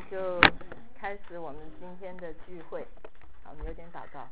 就开始我们今天的聚会。好，我们有点祷告。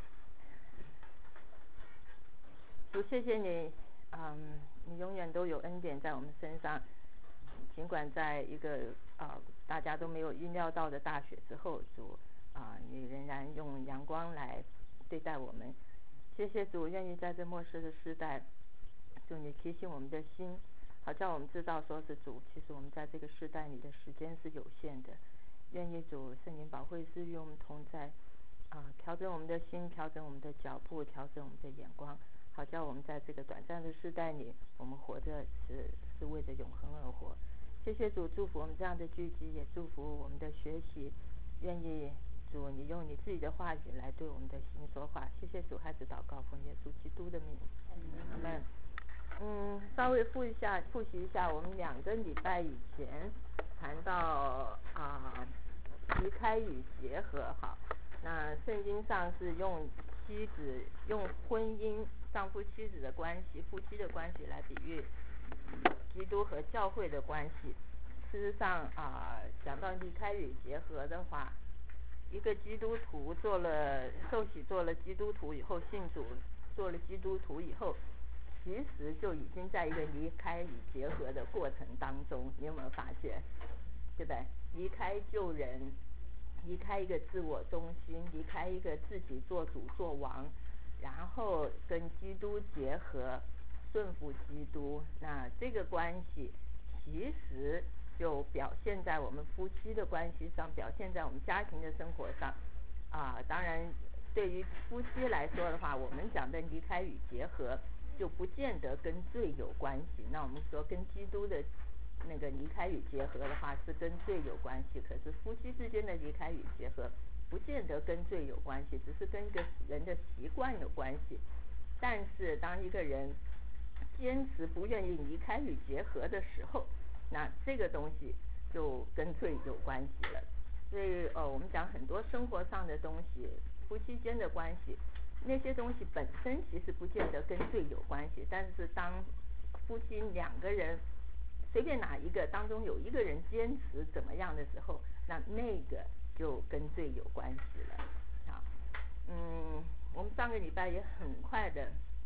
主，谢谢你，你永远都有恩典在我们身上，尽管在一个大家都没有预料到的大雪之后，主你仍然用阳光来对待我们。谢谢主，愿意在这末世的时代，主你提醒我们的心，好叫我们知道说是主，其实我们在这个时代里的时间是有限的。愿意主圣灵保惠师与我们同在，调整我们的心，调整我们的脚步，调整我们的眼光，好叫我们在这个短暂的时代里，我们活着是为着永恒而活。谢谢主，祝福我们这样的聚集，也祝福我们的学习。愿意主你用你自己的话语来对我们的心说话。谢谢主，孩子祷告，奉耶稣基督的名，阿们。稍微复习一下，我们2个礼拜以前谈到离开与结合。好，那圣经上是用婚姻丈夫妻子的关系，夫妻的关系来比喻基督和教会的关系。事实上讲到离开与结合的话，一个基督徒受洗做了基督徒以后，信主做了基督徒以后，其实就已经在一个离开与结合的过程当中。你有没有发现？对不对？离开旧人，离开一个自我中心，离开一个自己做主做王，然后跟基督结合，顺服基督。那这个关系其实就表现在我们夫妻的关系上，表现在我们家庭的生活上。当然对于夫妻来说的话，我们讲的离开与结合就不见得跟罪有关系。那我们说跟基督的那个离开与结合的话是跟罪有关系，可是夫妻之间的离开与结合不见得跟罪有关系，只是跟一个人的习惯有关系。但是当一个人坚持不愿意离开与结合的时候，那这个东西就跟罪有关系了。所以我们讲很多生活上的东西，夫妻间的关系，那些东西本身其实不见得跟罪有关系，但是当夫妻2个人随便哪一个当中有一个人坚持怎么样的时候，那个就跟罪有关系了。好，我们上个礼拜也很快的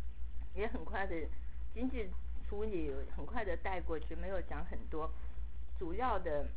经济处理很快的带过去，没有讲很多。主要的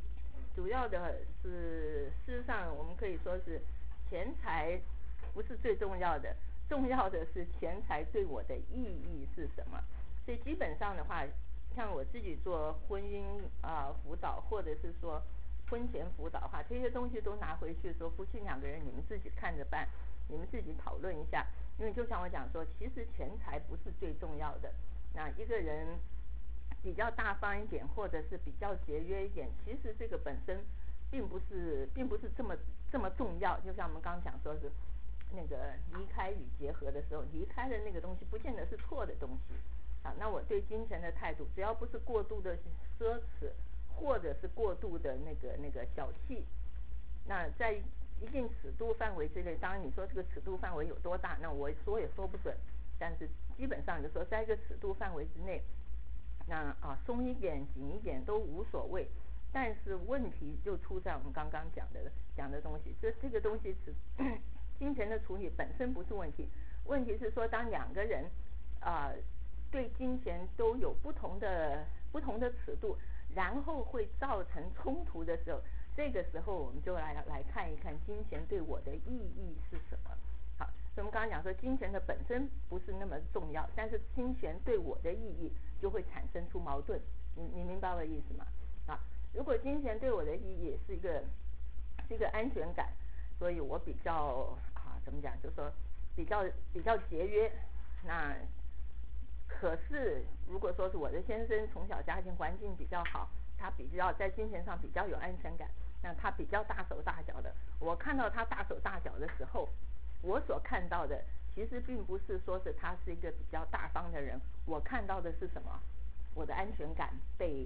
是，事实上我们可以说是钱财不是最重要的，重要的是钱财对我的意义是什么。所以基本上的话，像我自己做婚姻辅导，或者是说婚前辅导的话，这些东西都拿回去说，夫妻2个人你们自己看着办，你们自己讨论一下。因为就像我讲说，其实钱财不是最重要的。那一个人比较大方一点，或者是比较节约一点，其实这个本身并不是这么重要。就像我们刚刚讲说是那个离开与结合的时候，离开的那个东西不见得是错的东西。那我对金钱的态度，只要不是过度的奢侈，或者是过度的那个小气，那在一定尺度范围之内，当然你说这个尺度范围有多大，那我说也说不准，但是基本上就说在一个尺度范围之内，那松一点紧一点都无所谓。但是问题就出在我们刚刚讲的东西，这个东西是金钱的处理本身不是问题，问题是说当2个人对金钱都有不同的尺度，然后会造成冲突的时候，这个时候我们就来看一看金钱对我的意义是什么。好，所以我们刚刚讲说金钱的本身不是那么重要，但是金钱对我的意义就会产生出矛盾。你明白我的意思吗？如果金钱对我的意义是一个安全感，所以我比较怎么讲，就是说比较节约。那可是如果说是我的先生从小家庭环境比较好，他比较在金钱上比较有安全感，那他比较大手大脚的，我看到他大手大脚的时候，我所看到的其实并不是说是他是一个比较大方的人，我看到的是什么？我的安全感被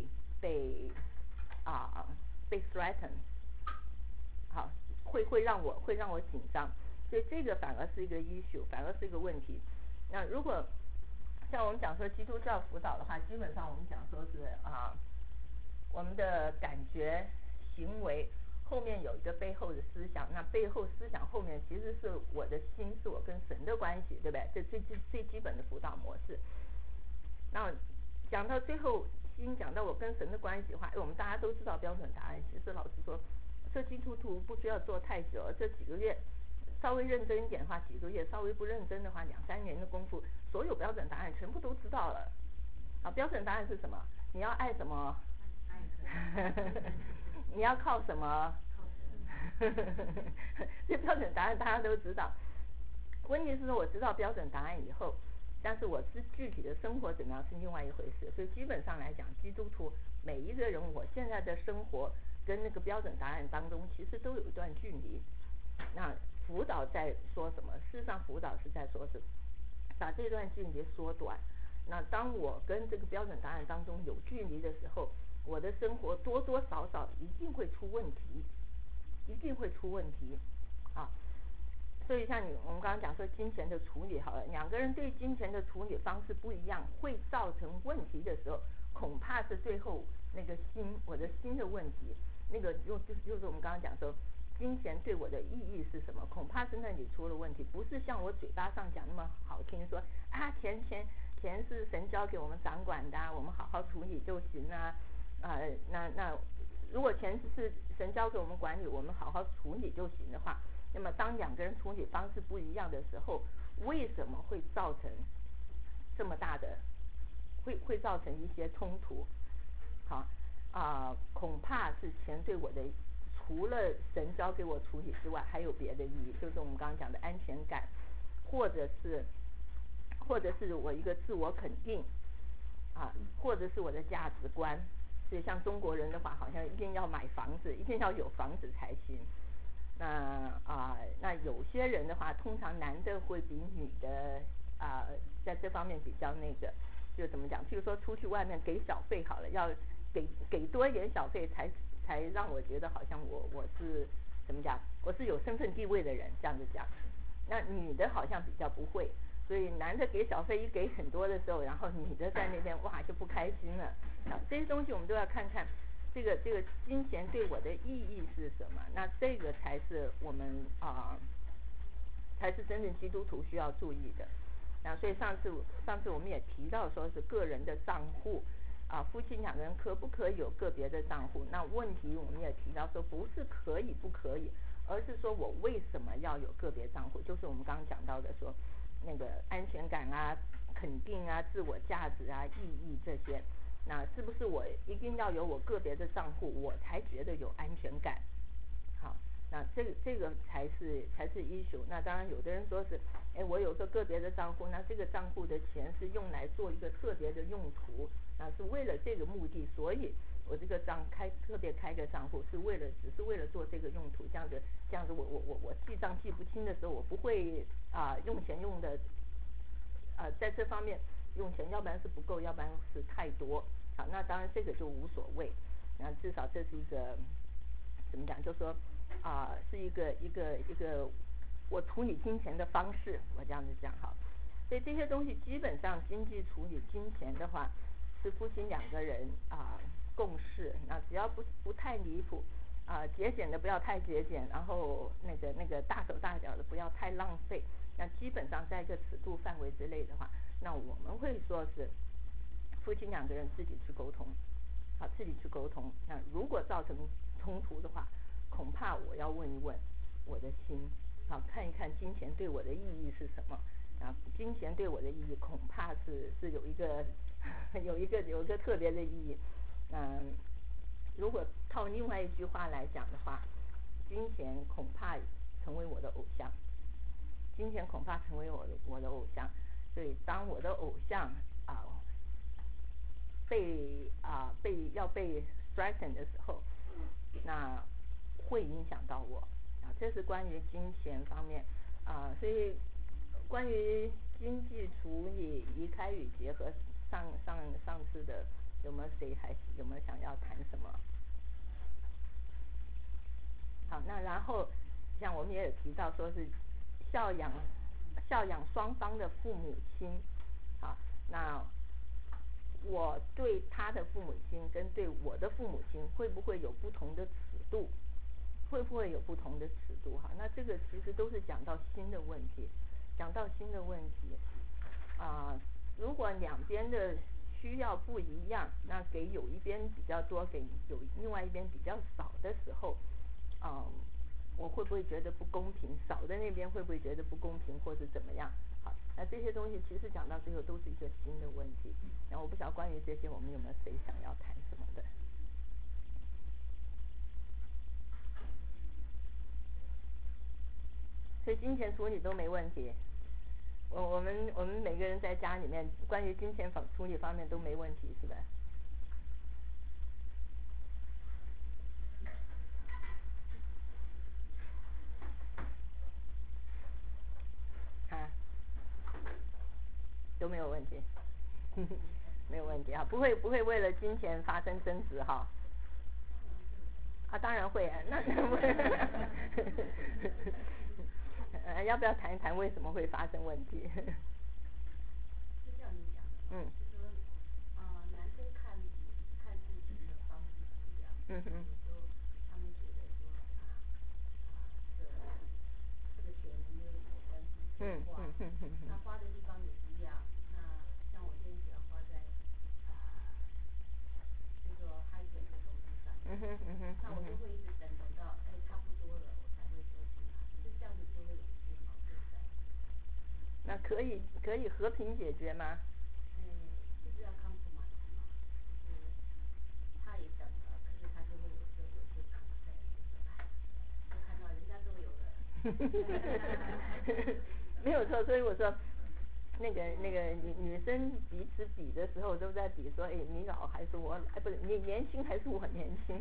threaten， 好，会让我紧张，所以这个反而是一个 issue， 反而是一个问题。那如果像我们讲说基督教辅导的话，基本上我们讲说是我们的感觉、行为后面有一个背后的思想，那背后思想后面其实是我的心，是我跟神的关系，对不对？这最基本的辅导模式。那讲到最后，心讲到我跟神的关系的话，我们大家都知道标准答案。其实老实说，这基督徒不需要做太久，这几个月稍微认真一点的话，几个月；稍微不认真的话，2-3年的功夫，所有标准答案全部都知道了。好，标准答案是什么？你要爱什么？你要靠什么？这标准答案大家都知道。问题是说，我知道标准答案以后，但是我是具体的生活怎么样是另外一回事。所以基本上来讲，基督徒每一个人，我现在的生活跟那个标准答案当中，其实都有一段距离。那辅导在说什么？事实上，辅导是在说是把这段距离缩短。那当我跟这个标准答案当中有距离的时候，我的生活多多少少一定会出问题，一定会出问题啊。所以像我们刚刚讲说金钱的处理好了，两个人对金钱的处理方式不一样，会造成问题的时候，恐怕是最后那个我的心的问题，那个就是我们刚刚讲说金钱对我的意义是什么，恐怕是那里出了问题，不是像我嘴巴上讲那么好听说啊钱是神交给我们掌管的，我们好好处理就行啊。那如果钱是神交给我们管理，我们好好处理就行的话，那么当两个人处理方式不一样的时候，为什么会造成这么大的会造成一些冲突？好恐怕是钱对我的除了神交给我处理之外，还有别的意义，就是我们刚刚讲的安全感，或者是我一个自我肯定或者是我的价值观。所以像中国人的话，好像一定要买房子，一定要有房子才行。那有些人的话，通常男的会比女的在这方面比较那个，就怎么讲？譬如说出去外面给小费好了，要给多一点小费才让我觉得好像我是怎么讲？我是有身份地位的人，这样子讲。那女的好像比较不会，所以男的给小费一给很多的时候，然后女的在那边哇就不开心了。这些东西我们都要看看。这个金钱对我的意义是什么？那这个才是我们才是真正基督徒需要注意的。那所以上次我们也提到说是个人的账户夫妻两个人可不可以有个别的账户？那问题我们也提到说不是可以不可以，而是说我为什么要有个别账户？就是我们刚刚讲到的说那个安全感肯定自我价值意义这些。那是不是我一定要有我个别的账户，我才觉得有安全感？好，那这个才是issue。那当然有的人说是我有个别的账户，那这个账户的钱是用来做一个特别的用途，那是为了这个目的，所以我这个特别开个账户是只是为了做这个用途。这样子我记账记不清的时候，我不会用钱用的在这方面用钱，要不然是不够，要不然是太多。好，那当然这个就无所谓。那至少这是一个怎么讲？就说是一个我处理金钱的方式，我这样子讲好。所以这些东西基本上经济处理金钱的话，是夫妻两个人共识。那只要不太离谱节俭的不要太节俭，然后那个大手大脚的不要太浪费。那基本上在一个尺度范围之内的话，那我们会说是夫妻两个人自己去沟通，自己去沟通。那如果造成冲突的话，恐怕我要问一问我的心，看一看金钱对我的意义是什么。金钱对我的意义恐怕是有一个特别的意义。如果套另外一句话来讲的话，金钱恐怕成为我的偶像。金钱恐怕成为我的偶像。所以当我的偶像要被 strengthen 的时候，那会影响到我这是关于金钱方面所以关于经济处理移开与结合，上次的有没有想要谈什么？好，那然后像我们也有提到说是孝养双方的父母亲。好，那我对他的父母亲跟对我的父母亲会不会有不同的尺度？ 会不会有不同的尺度哈？那这个其实都是讲到心的问题，讲到心的问题如果两边的需要不一样，那给有一边比较多，给有另外一边比较少的时候，我会不会觉得不公平？少的那边会不会觉得不公平，或是怎么样？好，那这些东西其实讲到最后都是一个新的问题。然后我不晓得关于这些，我们有没有谁想要谈什么的？所以金钱处理都没问题。我们每个人在家里面，关于金钱处理方面都没问题，是吧？都没有问题，没有问题不会为了金钱发生争执哈？当然会那要不要谈一谈为什么会发生问题？ 就像你讲的嘛，就说男生看事情的方式不一样，有时候他们觉得说这个钱没有什么关系，那花的地方也不一样。那像我现在喜欢花在就说 hiking 的东西上面，那我就会一直等到差不多了，我才会说去哪，就这样子就会有一些矛盾在。 那可以和平解决吗？ 就是要 compromise 嘛，就是他也等了，可是他就会有些 complain，就看到人家都有了。 没有错，所以我说那个女生彼此比的时候都在比说，你老还是我不是你年轻还是我年轻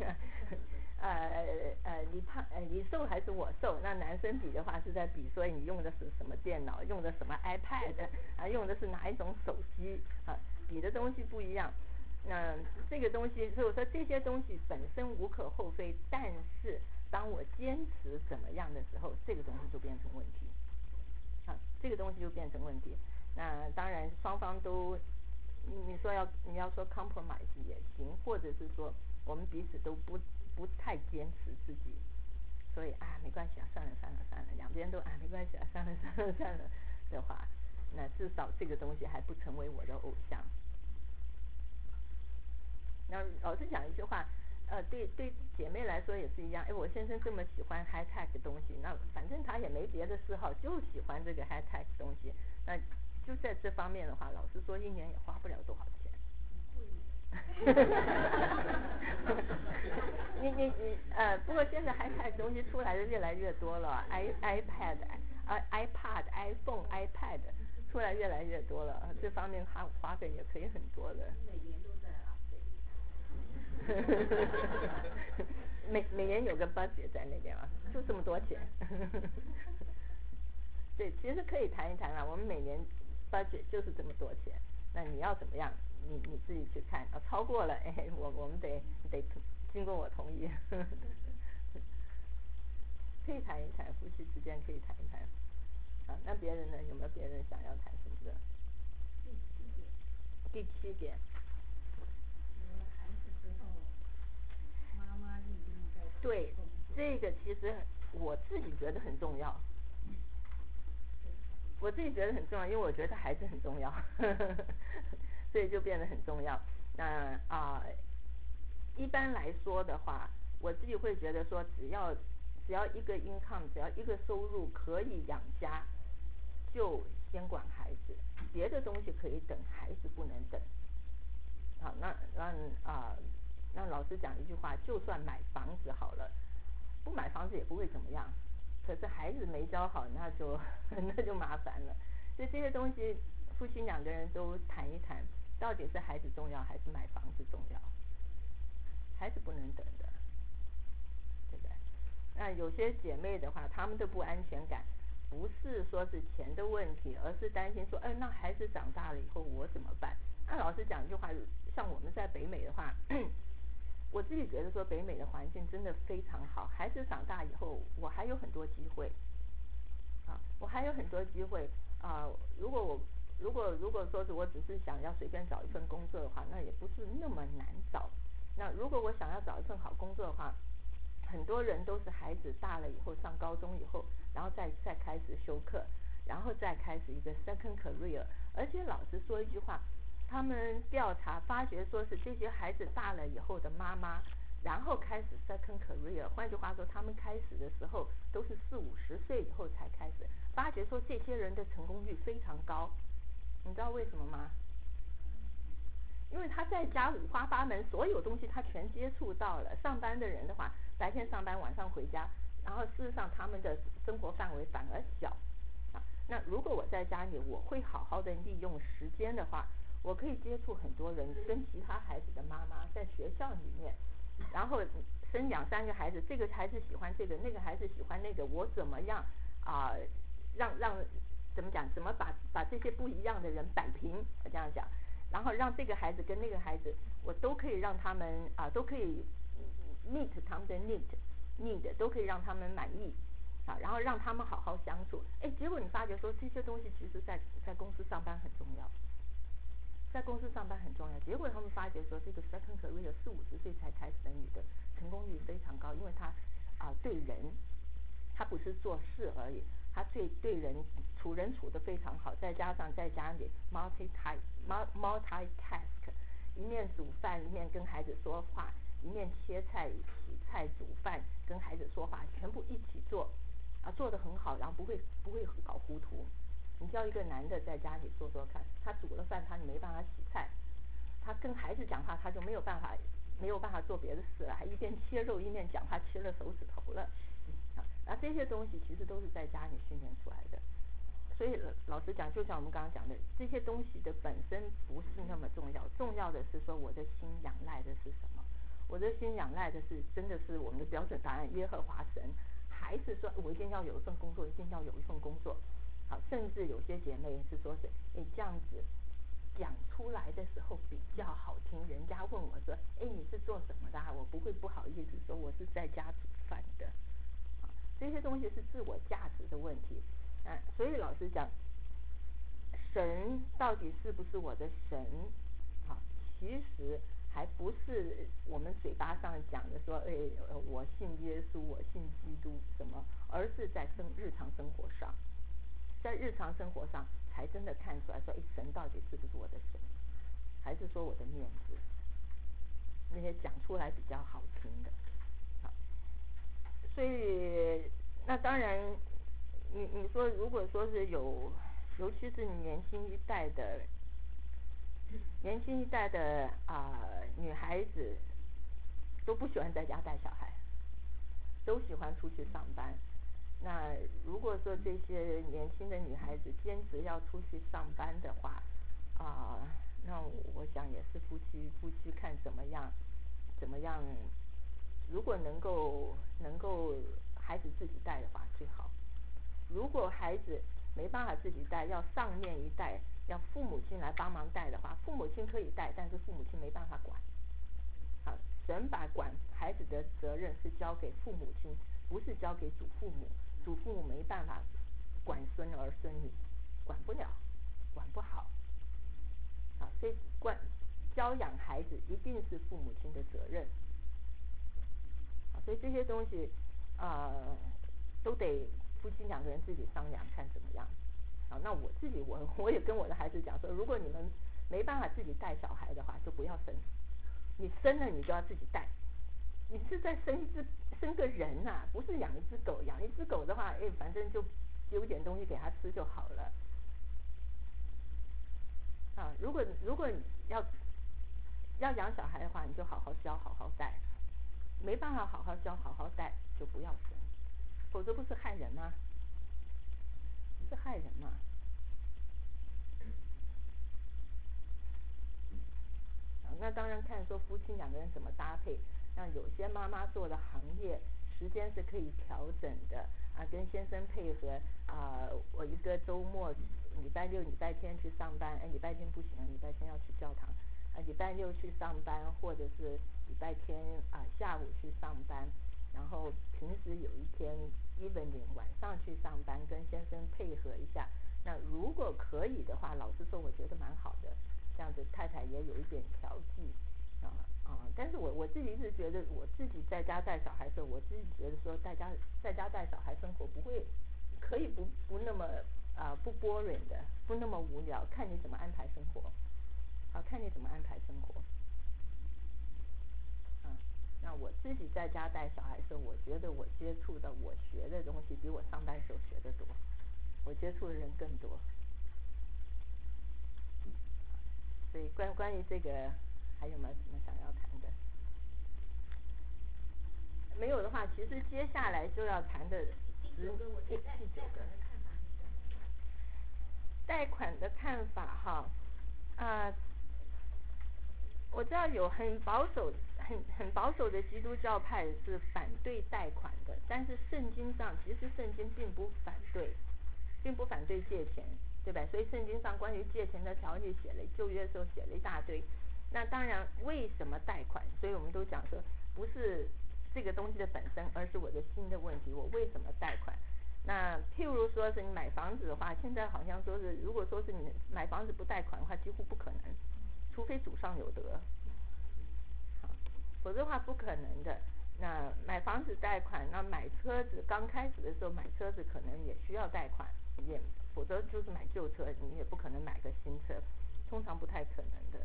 你胖你瘦还是我瘦？那男生比的话是在比说你用的是什么电脑，用的什么 iPad 用的是哪一种手机比的东西不一样。那这个东西，所以我说这些东西本身无可厚非，但是当我坚持怎么样的时候，这个东西就变成问题。这个东西就变成问题。那当然双方都，你要说 compromise 也行，或者是说我们彼此都不太坚持自己，所以没关系算了，两边都没关系算了的话，那至少这个东西还不成为我的偶像。那老实讲一句话，对姐妹来说也是一样。我先生这么喜欢 high tech 的东西，那反正他也没别的嗜好，就喜欢这个 high tech 的东西。那就在这方面的话，老实说，一年也花不了多少钱。不过现在 high tech 东西出来的越来越多了，iPad、iPhone、iPad 出来越来越多了，这方面花费也可以很多的。 每年都在每年有个 budget 在那边就这么多钱。对，其实可以谈一谈我们每年 budget 就是这么多钱，那你要怎么样？你自己去看，超过了，我们得经过我同意。可以谈一谈，夫妻之间可以谈一谈。那别人呢？有没有别人想要谈什么的？第七点。 有了孩子之后，妈妈一定在。 对，这个其实我自己觉得很重要。我自己觉得很重要，因为我觉得孩子很重要，所以就变得很重要。那一般来说的话，我自己会觉得说，只要一个 income， 只要一个收入可以养家，就先管孩子，别的东西可以等，孩子不能等。那老师讲一句话，就算买房子好了，不买房子也不会怎么样。可是孩子没教好，那就麻烦了。所以这些东西，夫妻两个人都谈一谈，到底是孩子重要还是买房子重要？孩子不能等的，对不对？那有些姐妹的话，她们的不安全感，不是说是钱的问题，而是担心说，那孩子长大了以后我怎么办？那老师讲一句话，像我们在北美的话。我自己觉得说北美的环境真的非常好，孩子长大以后我还有很多机会我还有很多机会如果说是我只是想要随便找一份工作的话，那也不是那么难找。那如果我想要找一份好工作的话， 很多人都是孩子大了以后上高中以后，然后再开始修课，然后再开始一个 second career。而且老实说一句话，他们调查发觉说是这些孩子大了以后的妈妈，然后开始 second career， 换句话说，他们开始的时候都是40-50岁以后才开始，发觉说这些人的成功率非常高。你知道为什么吗？因为他在家五花八门，所有东西他全接触到了。上班的人的话，白天上班，晚上回家，然后事实上他们的生活范围反而小。那如果我在家里，我会好好的利用时间的话，我可以接触很多人，跟其他孩子的妈妈在学校里面，然后生2-3个孩子，这个孩子喜欢这个，那个孩子喜欢那个，我怎么样让怎么讲，怎么把这些不一样的人摆平，我这样讲，然后让这个孩子跟那个孩子，我都可以让他们都可以 meet 他们的 need 都可以让他们满意。然后让他们好好相处。结果你发觉说这些东西其实在公司上班很重要，在公司上班很重要。结果他们发觉说，这个 second career 40-50岁才开始的女的成功率非常高，因为她对人，她不是做事而已，她对人处得非常好，再加上在家里 multitask， 一面煮饭，一面跟孩子说话，一面切菜、洗菜、煮饭，跟孩子说话，全部一起做。做得很好，然后不会搞糊涂。你叫一个男的在家里做看，他煮了饭，他没办法洗菜，他跟孩子讲话，他就没有办法做别的事了，还一边切肉一面讲话，切了手指头了。这些东西其实都是在家里训练出来的。所以老实讲，就像我们刚刚讲的，这些东西的本身不是那么重要，重要的是说我的心仰赖的是什么？我的心仰赖的是真的是我们的标准答案耶和华神，还是说我一定要有一份工作，一定要有一份工作？甚至有些姐妹是说是这样子讲出来的时候比较好听，人家问我说你是做什么的我不会不好意思说我是在家煮饭的。这些东西是自我价值的问题。所以老实讲，神到底是不是我的神？其实还不是我们嘴巴上讲的说，我信耶稣，我信基督什么，而是在日常生活上，在日常生活上才真的看出来说，神到底是不是我的神，还是说我的面子？那些讲出来比较好听的。所以那当然你说如果说是尤其是年轻一代的女孩子都不喜欢在家带小孩，都喜欢出去上班。那如果说这些年轻的女孩子坚持要出去上班的话那我想也是夫妻看怎么样，如果能够孩子自己带的话最好。如果孩子没办法自己带，要上面一代，要父母亲来帮忙带的话，父母亲可以带，但是父母亲没办法管。神把管孩子的责任是交给父母亲，不是交给祖父母。祖父母没办法管孙儿孙女，管不了，管不好。所以教养孩子一定是父母亲的责任。所以这些东西都得夫妻2个人自己商量看怎么样。那我自己我也跟我的孩子讲说，如果你们没办法自己带小孩的话，就不要生。你生了你就要自己带。你是在生个人不是养一只狗。养一只狗的话，反正就丢点东西给它吃就好了。如果要养小孩的话，你就好好教，好好带。没办法好好教，好好带，就不要生，否则不是害人吗？是害人吗？那当然看说夫妻2个人怎么搭配。像有些妈妈做的行业时间是可以调整的跟先生配合我一个周末礼拜六礼拜天去上班，礼拜天不行，礼拜天要去教堂，礼拜六去上班，或者是礼拜天下午去上班，然后平时有一天 evening 晚上去上班，跟先生配合一下。那如果可以的话，老实说我觉得蛮好的，这样子太太也有一点调剂但是我自己一直觉得，我自己在家带小孩的时候，我自己觉得说，在家带小孩生活不会，可以不那么不 boring 的，不那么无聊，看你怎么安排生活，看你怎么安排生活。那我自己在家带小孩的时候，我觉得我接触的、我学的东西比我上班时候学的多，我接触的人更多。所以关于这个，还有没有什么想要谈的？没有的话，其实接下来就要谈的第九个贷款的看法哈，我知道有很保守的基督教派是反对贷款的，但是圣经上其实圣经并不反对借钱，对吧？所以圣经上关于借钱的条例写了，旧约的时候写了一大堆。那当然，为什么贷款？所以我们都讲说，不是这个东西的本身，而是我的心的问题，我为什么贷款？那譬如说是你买房子的话，现在好像说是，如果说是你买房子不贷款的话，几乎不可能，除非祖上有德，否则的话不可能的。那买房子贷款，那买车子刚开始的时候买车子可能也需要贷款，否则就是买旧车，你也不可能买个新车，通常不太可能的。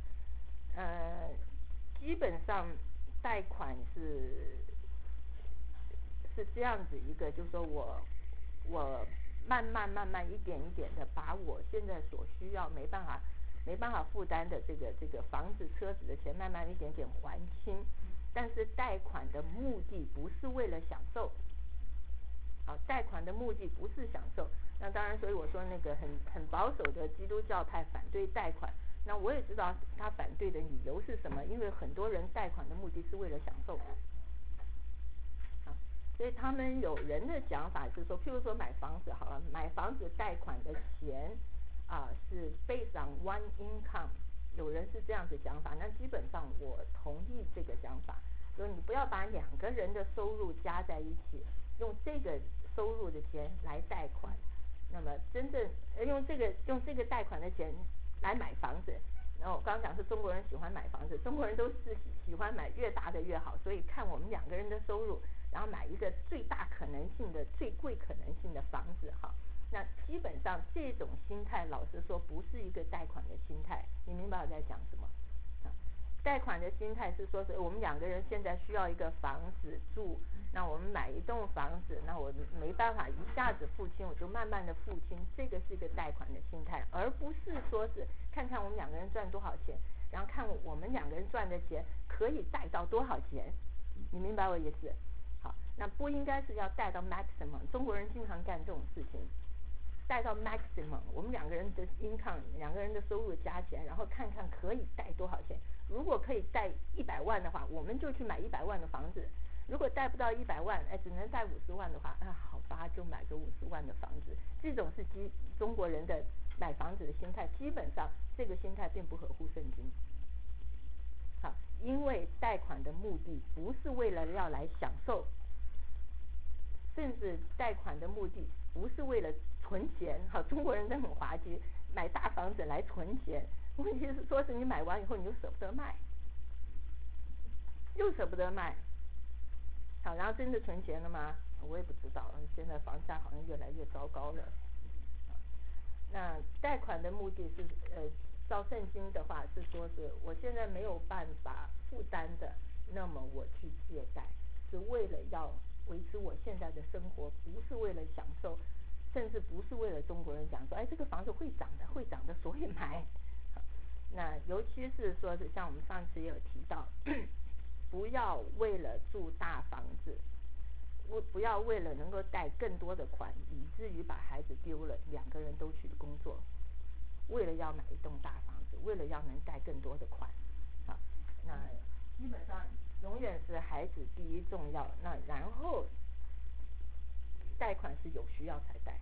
基本上贷款是这样子一个，就是说我慢慢一点一点的把我现在所需要没办法负担的这个房子车子的钱慢慢一点点还清，但是贷款的目的不是为了享受，贷款的目的不是享受。那当然，所以我说那个很保守的基督教派反对贷款，那我也知道他反对的理由是什么，因为很多人贷款的目的是为了享受。所以他们有人的讲法是说，譬如说买房子好了，买房子贷款的钱是 based on one income， 有人是这样子讲法，那基本上我同意这个讲法，说你不要把两个人的收入加在一起，用这个收入的钱来贷款，那么真正用这个贷款的钱来买房子。然后我刚刚讲是中国人喜欢买房子，中国人都是喜欢买越大的越好，所以看我们两个人的收入，然后买一个最大可能性的、最贵可能性的房子哈。那基本上这种心态，老实说不是一个贷款的心态，你明白我在讲什么？贷款的心态是说，是我们两个人现在需要一个房子住，那我们买一栋房子，那我没办法一下子付清，我就慢慢的付清，这个是一个贷款的心态，而不是说是看看我们两个人赚多少钱，然后看我们两个人赚的钱可以贷到多少钱，你明白我意思？好，那不应该是要贷到 maximum， 中国人经常干这种事情。贷到 maximum， 我们两个人的 income， 两个人的收入加起来，然后看看可以贷多少钱。如果可以贷100万的话，我们就去买100万的房子；如果贷不到100万，只能贷50万的话，好吧，就买个50万的房子。这种是中国人的买房子的心态，基本上这个心态并不合乎圣经。好，因为贷款的目的不是为了要来享受，甚至贷款的目的不是为了存钱。好，中国人都很滑稽，买大房子来存钱。问题是说是你买完以后你又舍不得卖，又舍不得卖。好，然后真的存钱了吗？我也不知道，现在房价好像越来越糟糕了。那贷款的目的是照圣经的话是说是我现在没有办法负担的，那么我去借贷，是为了要维持我现在的生活，不是为了享受，甚至不是为了中国人讲说，这个房子会涨的，所以买。那尤其是说是像我们上次也有提到，不要为了住大房子，不要为了能够贷更多的款，以至于把孩子丢了，两个人都去工作，为了要买一栋大房子，为了要能贷更多的款。好，那基本上永远是孩子第一重要，那然后贷款是有需要才贷。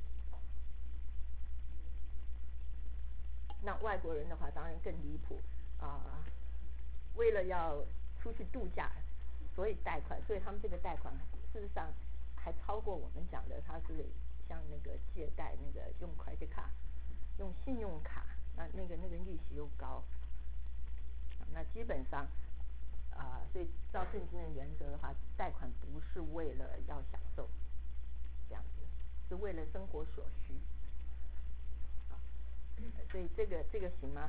那外国人的话当然更离谱为了要出去度假，所以贷款，所以他们这个贷款事实上还超过我们讲的，他是像那个借贷那个用credit card，用信用卡，那个利息又高。那基本上所以照圣经的原则的话，贷款不是为了要享受，这样子，是为了生活所需。所以这个行吗？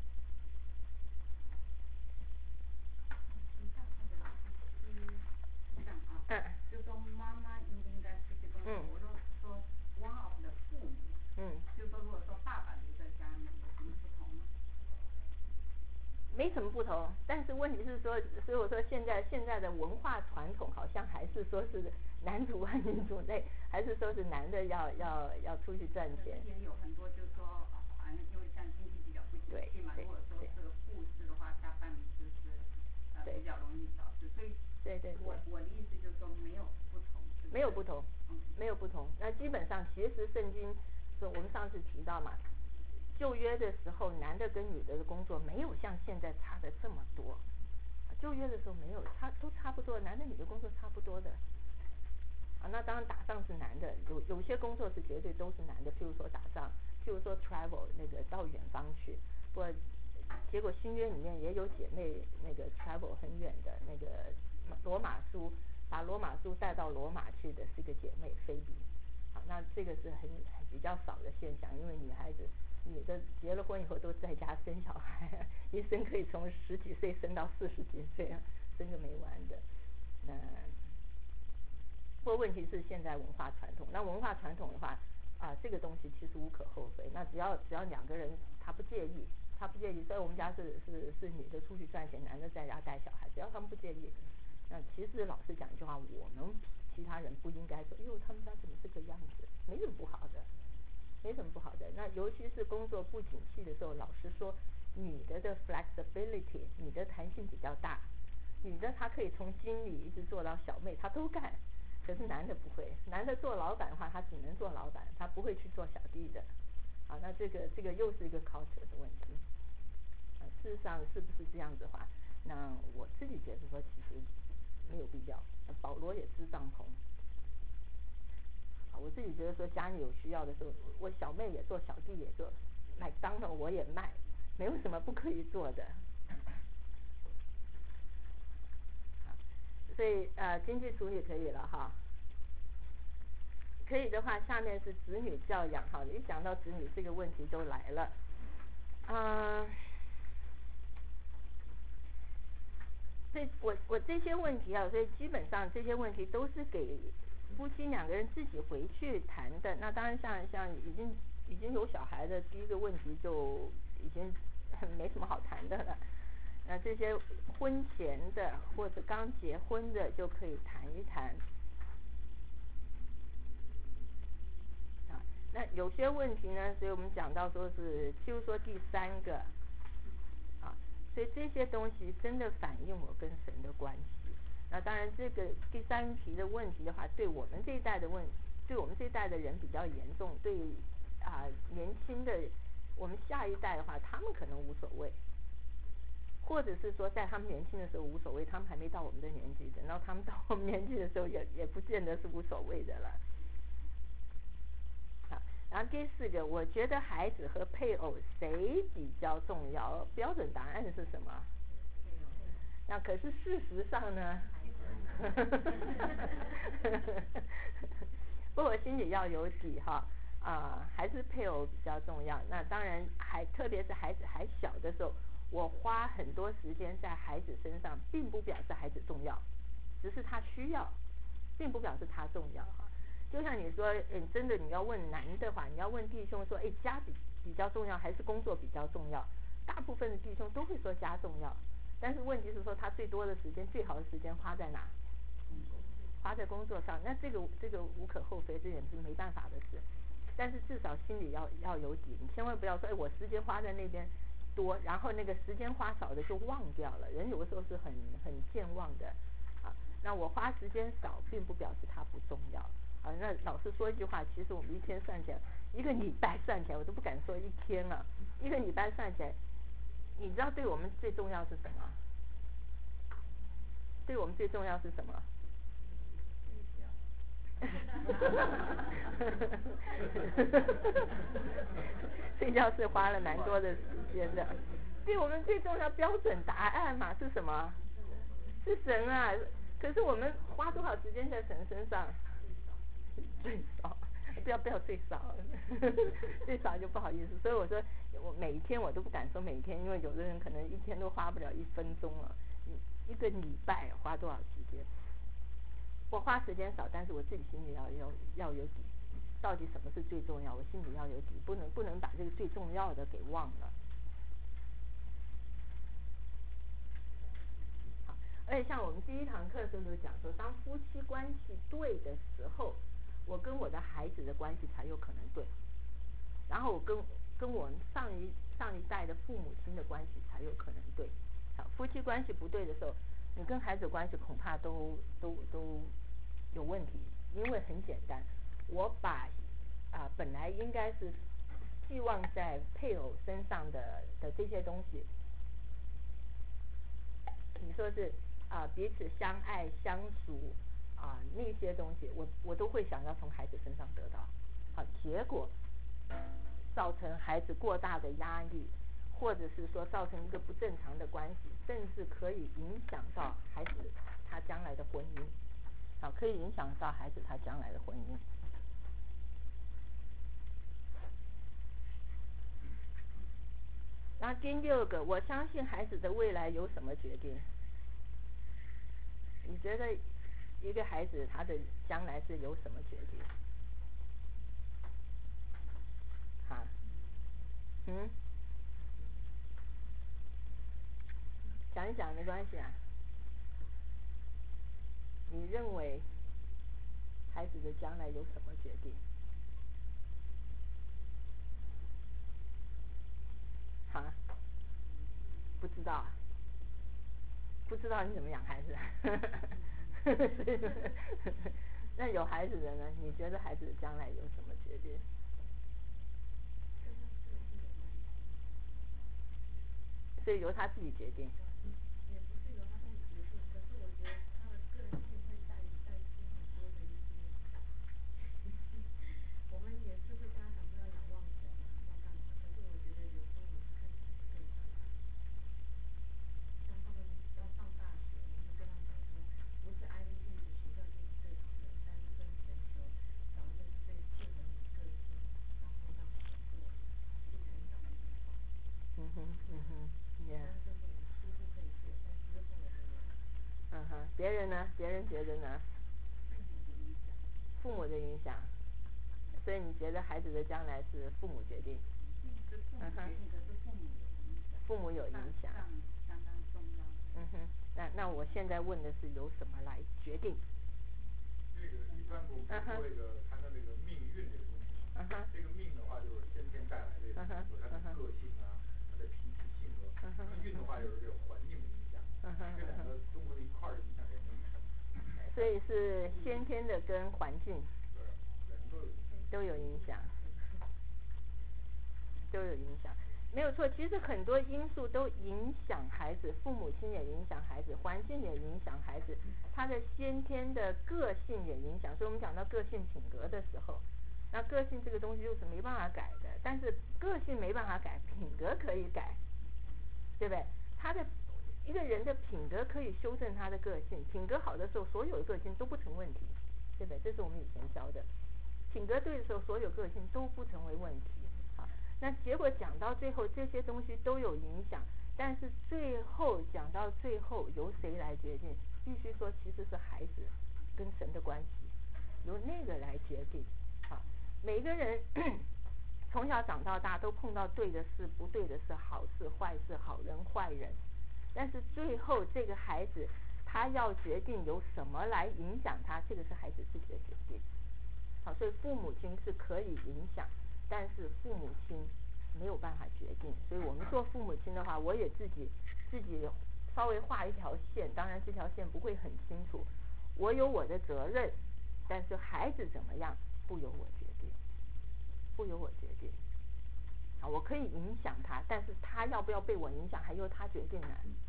就说妈妈应该出去工作，我说 one of the 父母，就说如果说爸爸留在家里有什么不同吗？ 没什么不同，但是问题是说，所以我说现在的文化传统好像还是说是男主外女主内，还是说是男的要出去赚钱。 也有很多就是说，好像因为像经济比较不景气嘛，如果说是个护士的话，下班就是比较容易找事，所以对，我的意思就是说没有不同，没有不同， 没有不同。那基本上其实圣经，我们上次提到嘛。旧约的时候，男的跟女的的工作没有像现在差的这么多。旧约的时候没有都差不多，男的女的工作差不多的。那当然打仗是男的，有些工作是绝对都是男的，譬如说打仗，譬如说 travel 那个到远方去。不过结果新约里面也有姐妹那个 travel 很远的，那个罗马书把罗马书带到罗马去的是个姐妹菲比。那这个是很比较少的现象，因为女的结了婚以后都在家生小孩，一生可以从10几岁生到40几岁，生个没完的。不过问题是现在文化传统，那文化传统的话这个东西其实无可厚非。那只要两个人他不介意，所以我们家是女的出去赚钱，男的在家带小孩，只要他们不介意。那其实老实讲一句话，我们其他人不应该说，他们家怎么这个样子，没什么不好的。那尤其是工作不景气的时候，老实说，女的 flexibility， 女的弹性比较大，女的她可以从经理一直做到小妹，她都干。可是男的不会，男的做老板的话，他只能做老板，他不会去做小弟的。那这个又是一个 culture 的问题。事实上是不是这样子的话，那我自己觉得说其实没有必要。保罗也支帐篷。我自己觉得说家里有需要的时候，我小妹也做，小弟也做，麦当劳我也卖，没有什么不可以做的。所以经济处理可以了哈。可以的话，下面是子女教养。好，一讲到子女这个问题都来了。所以我这些问题所以基本上这些问题都是给夫妻两个人自己回去谈的。那当然像已经有小孩的，第一个问题就已经没什么好谈的了。那这些婚前的或者刚结婚的就可以谈一谈。那有些问题呢，所以我们讲到说是，譬如说第3个所以这些东西真的反映我跟神的关系。那当然这个第3题的问题的话，对我们这一代的人比较严重，对年轻的我们下一代的话，他们可能无所谓，或者是说在他们年轻的时候无所谓，他们还没到我们的年纪，等到他们到我们年纪的时候也不见得是无所谓的了。然后第4个，我觉得孩子和配偶谁比较重要？标准答案是什么？那可是事实上呢？不过我心里要有底哈。还是配偶比较重要。那当然特别是孩子还小的时候，我花很多时间在孩子身上，并不表示孩子重要，只是他需要，并不表示他重要哈。就像你说，真的你要问男的话，你要问弟兄说，家比较重要还是工作比较重要？大部分的弟兄都会说家重要，但是问题是说他最多的时间、最好的时间花在哪？花在工作上。那这个无可厚非，这点是没办法的事。但是至少心里要有底，你千万不要说，我时间花在那边多，然后那个时间花少的就忘掉了。人有的时候是很健忘的那我花时间少，并不表示它不重要。那老实说一句话，其实我们一天算起来，一个礼拜算起来，我都不敢说一天了，一个礼拜算起来，你知道对我们最重要是什么？对我们最重要是什么？睡觉是花了蛮多的时间的。对我们最重要标准答案嘛是什么？ 是神啊，可是我们花多少时间在神身上？最少，不要最少，最少就不好意思。所以我说，我每一天我都不敢说每一天，因为有的人可能一天都花不了1分钟了。一个礼拜花多少时间？我花时间少，但是我自己心里要有底，到底什么是最重要？我心里要有底，不能把这个最重要的给忘了。好，而且像我们第一堂课的时候就讲说，当夫妻关系对的时候，我跟我的孩子的关系才有可能对，然后我跟我们上一代的父母亲的关系才有可能对。好，夫妻关系不对的时候，你跟孩子关系恐怕都有问题，因为很简单，我把本来应该是寄望在配偶身上的这些东西，你说是彼此相爱相处那些东西，我都会想要从孩子身上得到。好，结果造成孩子过大的压力，或者是说造成一个不正常的关系，甚至可以影响到孩子他将来的婚姻。好，可以影响到孩子他将来的婚姻。然后第6个，我相信孩子的未来由什么决定？你觉得一个孩子他的将来是由什么决定？哈，讲一讲没关系啊。你认为孩子的将来由什么决定？哈，不知道啊，不知道你怎么养孩子。那有孩子的呢？你觉得孩子的将来有什么决定？所以由他自己决定。 也不是由他自己决定，可是我觉得他的个性会带出很多的一些，我们也是会跟他讲说要仰望神嘛，要干嘛？可是我觉得有时候也是看起来是对的。像他们要上大学，我就跟他们讲说，不是 Ivy League 的学校就是最好的，但是跟神求找一个是最适合你个性，然后让你能够去成长的地方。 别人呢？别人觉得呢？父母的影响。所以你觉得孩子的将来是父母决定？ 是父母决定，可是父母有影响。相当重要。 那我现在问的是由什么来决定？ 这个一般我们说谈到这个命运这个东西，这个命的话就是先天带来的，比如他的个性啊，他的脾气性格。那运的话就是这个环境的影响，这两个综合在一块儿影响人的一生。 所以是先天的跟环境。 对， 都有影响。都有影响，没有错。其实很多因素都影响孩子，父母亲也影响孩子，环境也影响孩子，他的先天的个性也影响。所以我们讲到个性品格的时候，那个性这个东西又是没办法改的，但是个性没办法改，品格可以改，对不对？他的一个人的品格可以修正他的个性，品格好的时候，所有的个性都不成问题，对不对？这是我们以前教的，品格对的时候，所有个性都不成为问题。好，那结果讲到最后，这些东西都有影响，但是最后讲到最后，由谁来决定？必须说，其实是孩子跟神的关系，由那个来决定。好，每一个人从小长到大都碰到对的事、不对的事、好事、坏事、好人、坏人，但是最后这个孩子他要决定由什么来影响他，这个是孩子自己的决定。好，所以父母亲是可以影响，但是父母亲没有办法决定。所以我们做父母亲的话，我也自己稍微画一条线，当然这条线不会很清楚，我有我的责任，但是孩子怎么样不由我决定，不由我决定。好，我可以影响他，但是他要不要被我影响还由他决定呢。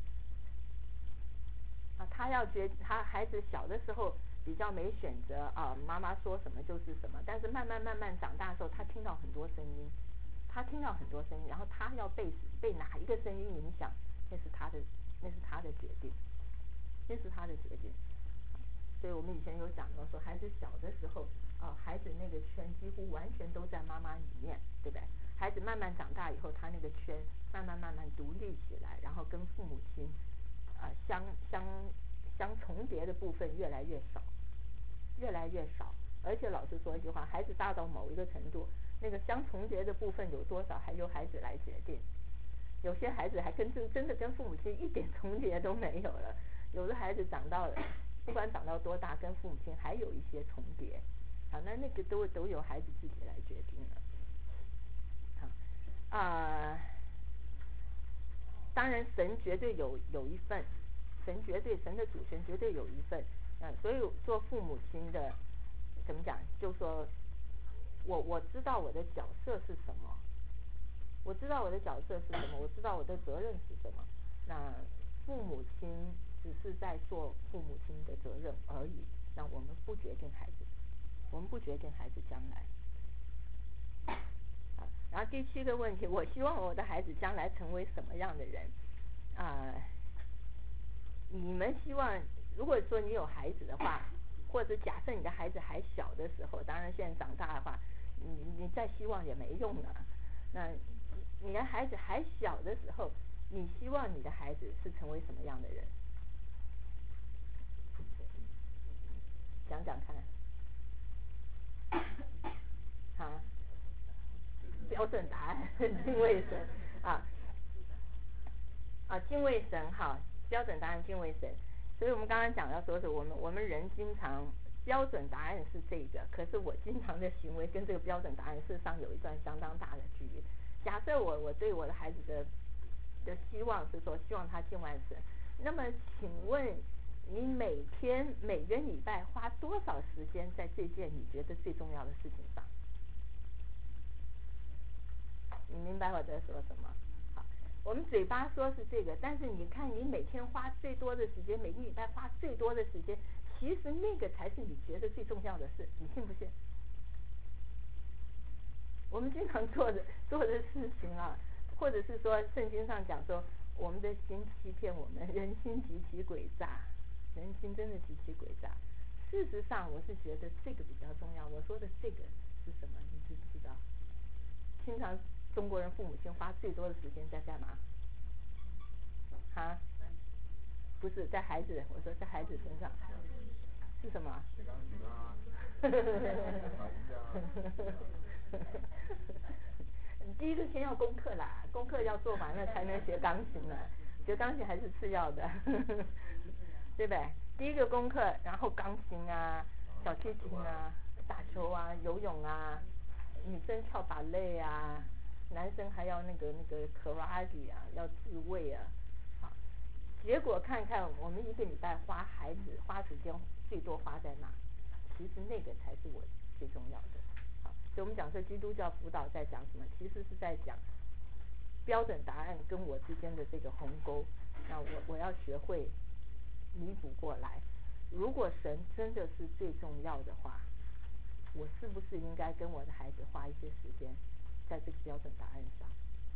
他孩子小的时候比较没选择啊，妈妈说什么就是什么，但是慢慢长大的时候，他听到很多声音，然后他要被哪一个声音影响，那是他的决定。 亲是他的决定。所以我们以前有讲到说，孩子小的时候，孩子那个圈几乎完全都在妈妈里面，对不对？孩子慢慢长大以后，他那个圈慢慢独立起来，然后跟父母亲相重叠的部分越来越少，而且老实说一句话，孩子大到某一个程度，那个相重叠的部分有多少，还由孩子来决定。有些孩子还真的跟父母亲一点重叠都没有了，有的孩子长到不管长到多大，跟父母亲还有一些重叠。好，那个都由孩子自己来决定了。好，当然神绝对有一份，神的主权绝对有一份。所以做父母亲的怎么讲，就说我知道我的角色是什么，我知道我的责任是什么。那父母亲只是在做父母亲的责任而已。那我们不决定孩子将来。然后第7个问题，我希望我的孩子将来成为什么样的人？你们希望，如果说你有孩子的话，或者假设你的孩子还小的时候，当然现在长大的话，你再希望也没用了。那你的孩子还小的时候，你希望你的孩子是成为什么样的人？讲讲看。标准答案，敬畏神敬畏神，好，标准答案敬畏神。所以我们刚刚讲到说是我们人经常标准答案是这个，可是我经常的行为跟这个标准答案事实上有一段相当大的距离。假设我对我的孩子的希望是说希望他敬畏神，那么请问你每个礼拜花多少时间在这件你觉得最重要的事情上？你明白我在说什么？好，我们嘴巴说是这个，但是你看你每天花最多的时间，每个礼拜花最多的时间，其实那个才是你觉得最重要的事，你信不信？我们经常做的事情或者是说圣经上讲说我们的心欺骗我们，人心极其诡诈，人心真的极其诡诈。事实上我是觉得这个比较重要。我说的这个是什么，你知不知道？经常中国人父母亲花最多的时间在干嘛？不是在孩子，我说在孩子身上是什么？第一个先要功课啦，功课要做完了才能学钢琴呢，学钢琴还是次要的，对不对？第一个功课，然后钢琴小提琴打球游泳女生跳芭蕾男生还要那个karate要自卫好，结果看看我们一个礼拜花时间最多花在哪？其实那个才是我最重要的。好，所以我们讲说基督教辅导在讲什么？其实是在讲标准答案跟我之间的这个鸿沟。那我要学会弥补过来。如果神真的是最重要的话，我是不是应该跟我的孩子花一些时间在这个标准答案上？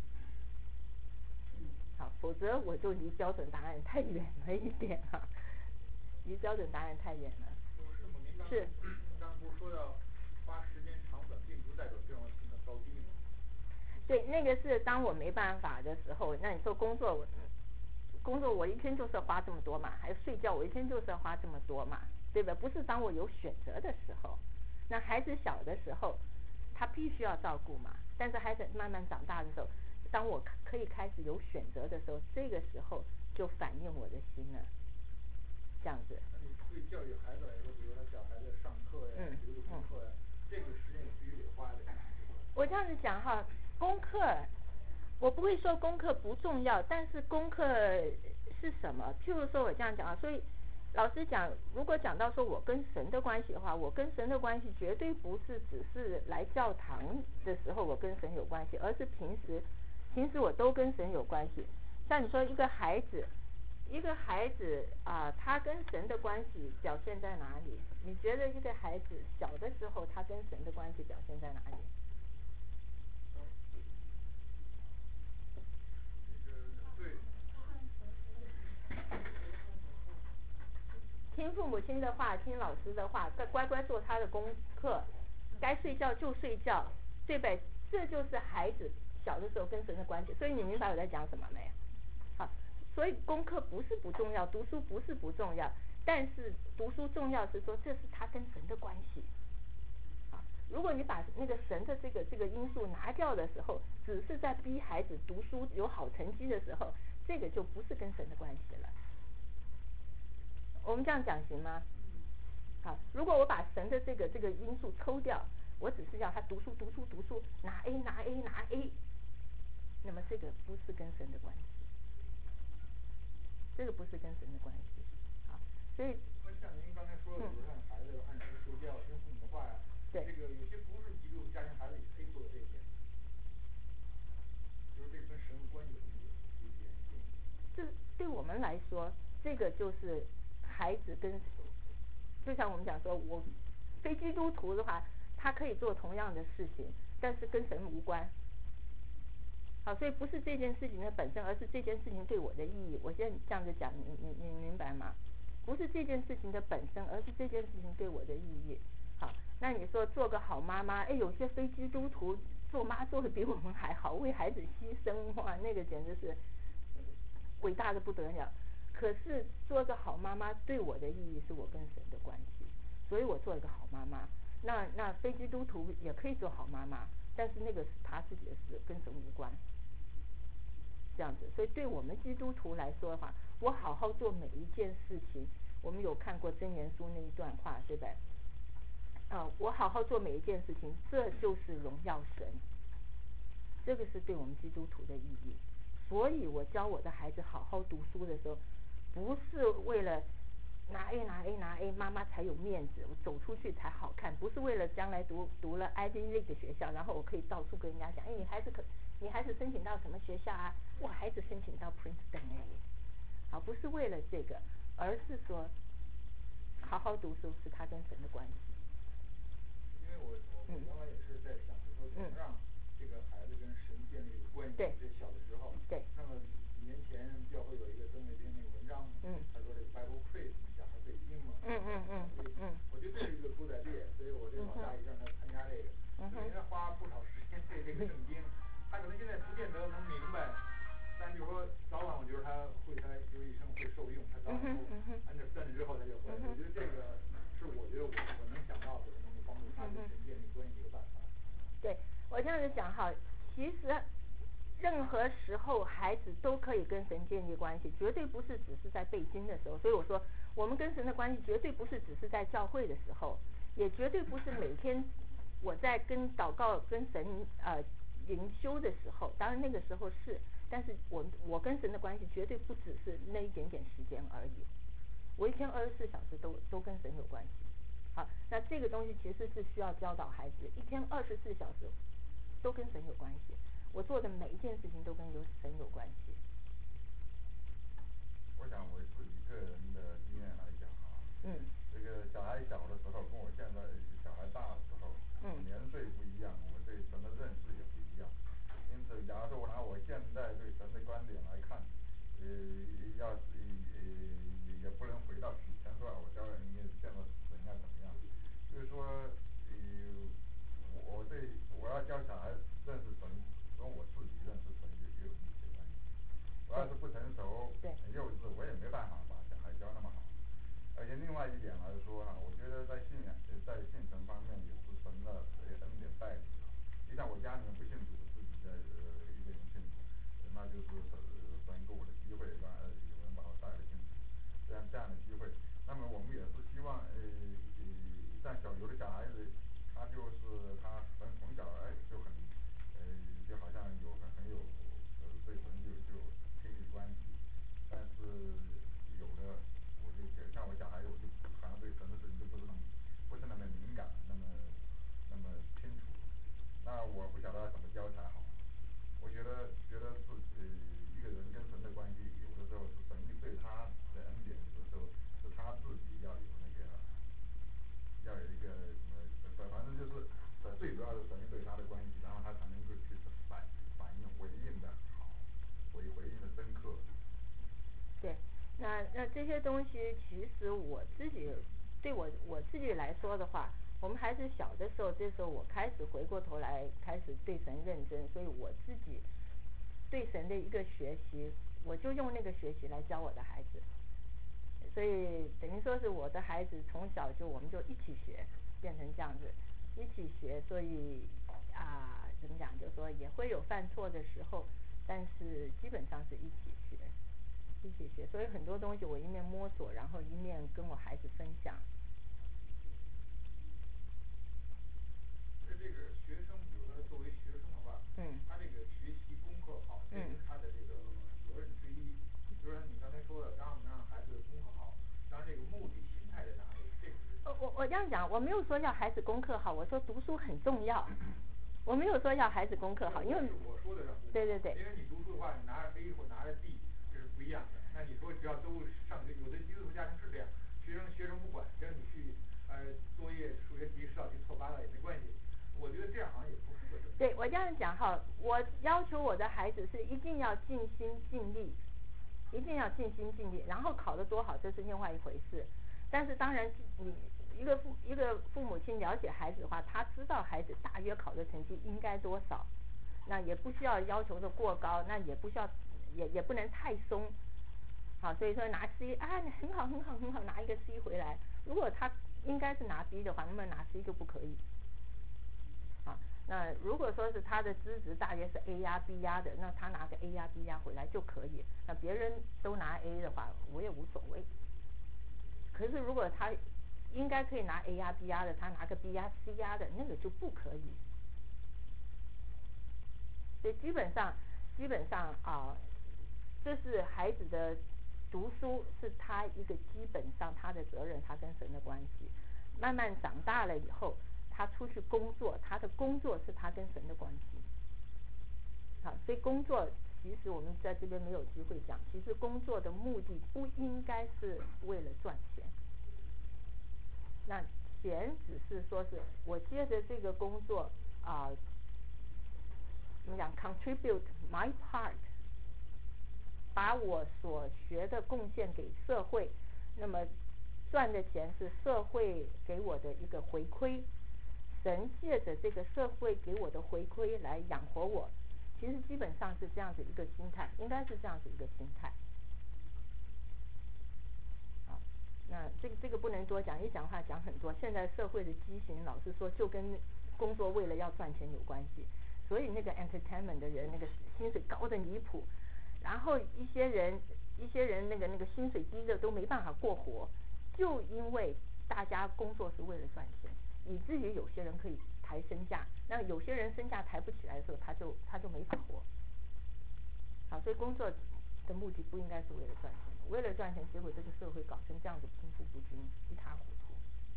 好，否则我就离标准答案太远了一点离标准答案太远了。是。 您刚不是说要花时间长短，并不代表重要性的高低吗？ 对，那个是当我没办法的时候。那你说工作我一天就是要花这么多嘛，还有睡觉我一天就是要花这么多嘛，对吧？不是当我有选择的时候。那孩子小的时候他必须要照顾嘛，但是孩子慢慢长大的时候，当我可以开始有选择的时候，这个时候就反映我的心了，这样子。 那你对教育孩子来说，比如说小孩子上课呀、学功课呀，这个时间也必须得花的。 我这样子讲功课我不会说功课不重要，但是功课是什么？譬如说我这样讲所以老实讲，如果讲到说我跟神的关系的话，我跟神的关系绝对不是只是来教堂的时候我跟神有关系，而是平时我都跟神有关系。像你说一个孩子他跟神的关系表现在哪里？你觉得一个孩子小的时候他跟神的关系表现在哪里？ 听父母亲的话，听老师的话，乖乖做他的功课，该睡觉就睡觉，对不对？这就是孩子小的时候跟神的关系。所以你明白我在讲什么没有？好，所以功课不是不重要，读书不是不重要，但是读书重要是说这是他跟神的关系。好，如果你把那个神的这个因素拿掉的时候，只是在逼孩子读书有好成绩的时候，这个就不是跟神的关系了。我们这样讲行吗？好，如果我把神的这个因素抽掉，我只是要他读书拿 A， 那么这个不是跟神的关系，这个不是跟神的关系。好，所以像您刚才说的，比如让孩子按时睡觉，听父母的话呀， 对， 这个有些不是基督徒家庭孩子也可以做这些，就是这跟神的关系有联系。 这对我们来说，这个就是孩子跟，就像我们讲说，我非基督徒的话，他可以做同样的事情，但是跟神无关。好，所以不是这件事情的本身，而是这件事情对我的意义。我现在这样子讲，你明白吗？不是这件事情的本身，而是这件事情对我的意义。好，那你说做个好妈妈，有些非基督徒做妈做的比我们还好，为孩子牺牲，哇，那个简直是伟大的不得了。可是做个好妈妈对我的意义是我跟神的关系，所以我做一个好妈妈。那非基督徒也可以做好妈妈，但是那个是他自己的事，跟神无关。这样子，所以对我们基督徒来说的话，我好好做每一件事情。我们有看过箴言书那一段话，对不对？我好好做每一件事情，这就是荣耀神。这个是对我们基督徒的意义。所以我教我的孩子好好读书的时候，不是为了拿 A， 妈妈才有面子，我走出去才好看，不是为了将来读了 Ivy League 的学校，然后我可以到处跟人家讲，你孩子申请到什么学校啊？我孩子申请到 Princeton 好，不是为了这个，而是说好好读书是他跟神的关系。 因为我原来也是在想，就说怎么让这个孩子跟神建立关系。这小的时候， 对。 那么几年前教会有一个曾伟斌那个文章，他说这个 Bible quiz， 小孩背经嘛。我觉得这是一个good idea，所以我这老大也让他参加这个，所以人家花不少时间背这个圣经，他可能现在不见得能明白，但就是说早晚我觉得他有一生会受用，他早晚understand之后他就会。我觉得这个是我觉得我能想到的能够帮助他跟神建立关系的一个办法。 对，我这样子讲哈，其实任何时候孩子都可以跟神建立关系，绝对不是只是在背经的时候。所以我说我们跟神的关系绝对不是只是在教会的时候，也绝对不是每天我在跟祷告跟神灵修的时候，当然那个时候是，但是我跟神的关系绝对不只是那一点点时间而已，我一天24小时都跟神有关系。好，那这个东西其实是需要教导孩子，一天24小时都跟神有关系，我做的每一件事情都跟神有关系。 我想我自己个人的经验来讲啊，这个小孩小的时候跟我现在小孩大的时候，年岁不一样，我对神的认识也不一样。因此，假如说我拿我现在对神的观点来看，也不能回到以前说我教人见到神要怎么样，就是说，我要教小孩认识神，跟我自己认识神也有密切关系。我要是不成熟、很幼稚，我也没办法把小孩教那么好。而且另外一点来说呢，我觉得在信神方面也是神的恩典带领。就像我家里面不信主，自己的一个人信主，那就是神给我的机会，让有人把我带来信主，这样的机会。那么我们也是希望像有的小孩子，他就是他从小就很就好像很有对神就亲密关系，但是有的我就像我小孩子，我就好像对神的事情就不是那么敏感，那么清楚。那我不晓得怎么教才好。我觉得一个人跟神的关系，有的时候是神对他的恩典，有的时候是他自己要有一个反正就是最主要是神对他的关系，然后他才能够去反应回应的好，回应的深刻。 对， 些东西其实我自己对我自己来说的话，我们孩子小的时候，这时候我开始回过头来开始对神认真，所以我自己对神的一个学习，我就用那个学习来教我的孩子，所以等于说是我的孩子从小我们就一起学，变成这样子一起学，所以怎么讲，就是说也会有犯错的时候，但是基本上是一起学，所以很多东西我一面摸索，然后一面跟我孩子分享。 这个学生，比如说作为学生的话，他这个学习功课好，这是他的这个责任之一。就是你刚才说的，当然让孩子功课好，当然这个目的心态在哪里，这个是。 我这样讲，我没有说要孩子功课好，我说读书很重要。我没有说要孩子功课好，因为我说的是对，因为你读书的话，你拿着 A 或拿着 D， 这是不一样的。那你说只要都上学，有的基督徒家庭是这样，学生不管，只要你去作业数学题、数学题错8了也没关系。我觉得这样好像也不是合适。 对，我这样讲哈，我要求我的孩子是一定要尽心尽力，然后考得多好这是另外一回事。但是当然你一个父母亲了解孩子的话，他知道孩子大约考的成绩应该多少，那也不需要要求的过高，那也不需要也不能太松。好，所以说拿 C 很好拿一个 C 回来，如果他应该是拿 B 的话，那么拿 C 就不可以。好，那如果说是他的资质大约是 A 呀 B 呀的，那他拿个 A 呀 B 呀回来就可以。那别人都拿 A 的话，我也无所谓。可是如果他应该可以拿 A 呀 B 呀的，他拿个 B 呀 C 呀的，那个就不可以。所以基本上这是孩子的读书是他一个基本上他的责任，他跟神的关系。慢慢长大了以后，他出去工作，他的工作是他跟神的关系。好，所以工作其实我们在这边没有机会讲，其实工作的目的不应该是为了赚钱。那钱只是说是我借着这个工作怎么讲 contribute my part， 把我所学的贡献给社会，那么赚的钱是社会给我的一个回馈，神借着这个社会给我的回馈来养活我，其实基本上是这样子一个心态，应该是这样子一个心态。好，那这个不能多讲，一讲话讲很多。现在社会的畸形，老实说就跟工作为了要赚钱有关系，所以那个 entertainment 的人那个薪水高的离谱，然后一些人那个薪水低的都没办法过活，就因为大家工作是为了赚钱，以至于有些人可以抬身价，那有些人身价抬不起来的时候，他就没法活。好，所以工作的目的不应该是为了赚钱，为了赚钱，结果这个社会搞成这样子贫富不均，一塌糊涂。